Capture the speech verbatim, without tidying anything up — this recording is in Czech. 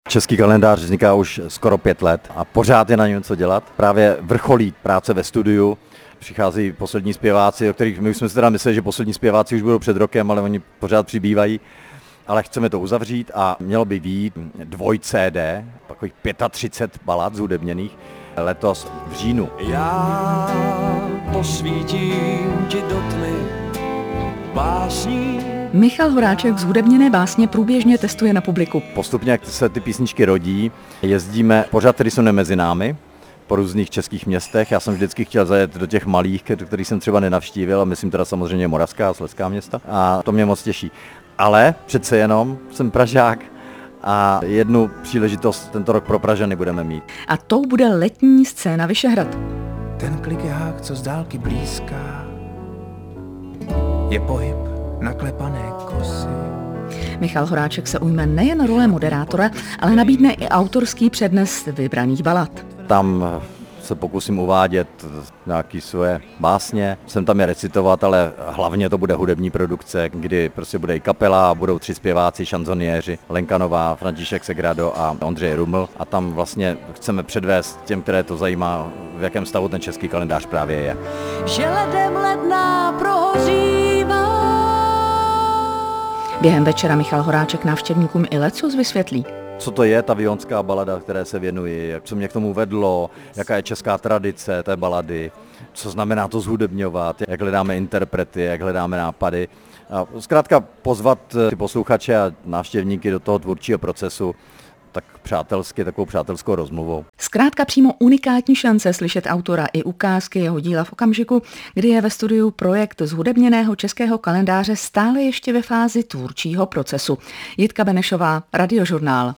Český kalendář vzniká už skoro pět let a pořád je na něm co dělat. Právě vrcholí práce ve studiu, přichází poslední zpěváci, o kterých my už jsme si teda mysleli, že poslední zpěváci už budou před rokem, ale oni pořád přibývají. Ale chceme to uzavřít a mělo by být dvoj C D, takových třicet pět balad zhudebněných, letos v říjnu. Já posvítím ti do tmy básní. Michal Horáček zhudebněné básně průběžně testuje na publiku. Postupně, jak se ty písničky rodí, jezdíme pořád, který jsou mezi námi, po různých českých městech. Já jsem vždycky chtěl zajet do těch malých, kterých jsem třeba nenavštívil, a myslím teda samozřejmě moravská a slezská města. A to mě moc těší. Ale přece jenom jsem Pražák a jednu příležitost tento rok pro Pražany budeme mít. A tou bude letní scéna Vyšehrad. Ten klikehák, co z dálky blízká, je pohyb naklepané kosy. Michal Horáček se ujme nejen role moderátora, ale nabídne i autorský přednes vybraných balad. Tam se pokusím uvádět nějaké svoje básně, jsem tam je recitovat, ale hlavně to bude hudební produkce, kdy prostě bude i kapela, budou tři zpěváci, šanzoniéři, Lenka Nová, František Segrado a Ondřej Ruml, a tam vlastně chceme předvést těm, které to zajímá, v jakém stavu ten český kalendář právě je. Že ledem ledná prohořívá. Během večera Michal Horáček návštěvníkům i lecos vysvětlí. Co to je ta vionská balada, které se věnuji, co mě k tomu vedlo, jaká je česká tradice té balady, co znamená to zhudebňovat, jak hledáme interprety, jak hledáme nápady. A zkrátka pozvat ty posluchače a návštěvníky do toho tvůrčího procesu tak přátelsky, takovou přátelskou rozmluvou. Zkrátka přímo unikátní šance slyšet autora i ukázky jeho díla v okamžiku, kdy je ve studiu projekt zhudebněného českého kalendáře stále ještě ve fázi tvůrčího procesu. Jitka Benešová, Radiožurnál.